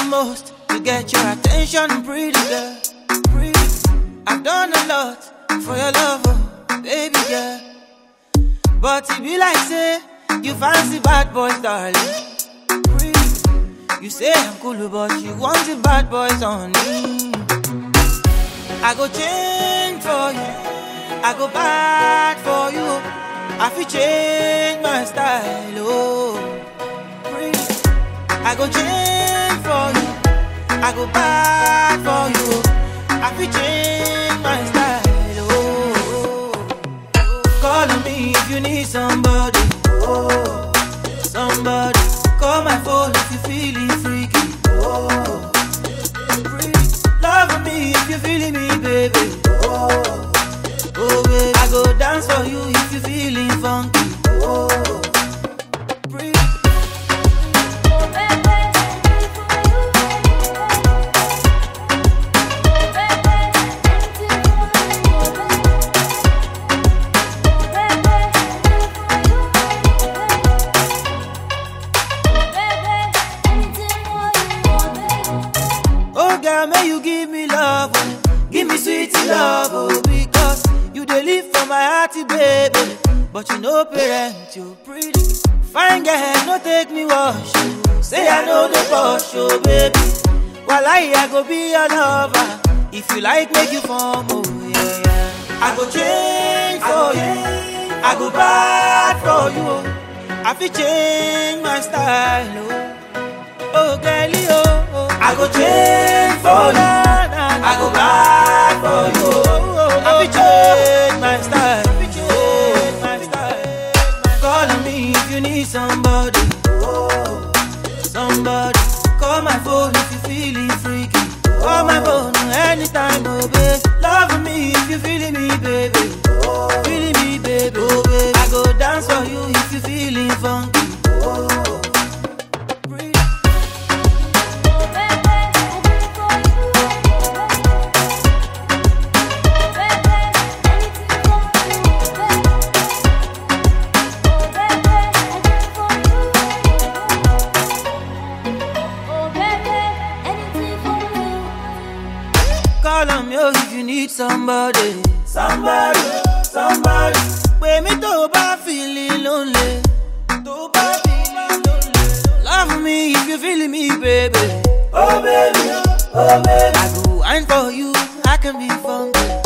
most to get your attention, pretty girl. Pretty. I've done a lot for your love, oh, baby girl. But it be like say you fancy bad boys, darling. Pretty. You say I'm cool, but you want the bad boys on me. I go change for you, I go bad for you. I feel change my style, oh. Pretty. I go change for you, I go bad for you. I feel change my style, oh. Call on me if you need somebody, oh. Somebody, call my phone if you feeling freaky, oh. Love me if you feeling me, baby, oh. Oh baby, I go dance for you if you feeling funky, oh. Oh girl, may you give me love, oh. Give me sweet love, oh, because you dey live for my hearty, baby. But you know parent, you pretty. Fine girl, no take me wash, oh. Say I know the boss, oh, baby. While I go be your lover. If you like, make you form, oh, yeah, yeah. I go change for you, I go bad for you, oh. I feel change my style, oh. Oh, girlie, oh, oh. I go change for you, I go bad for you, oh. I feel change my style, change my style. Call on me if you need somebody, oh. Somebody, call my phone if you feeling freaky. Call my phone anytime, oh babe. Love me if you feeling me, baby, oh. Feeling me, baby, oh baby. I go dance for you if you feeling funky, oh. Call on me if you need somebody. Somebody, somebody. When me to ba feeling lonely, to ba feeling lonely. Love me if you feeling me, baby. Oh baby, oh baby. I go wine for you, I can be funky.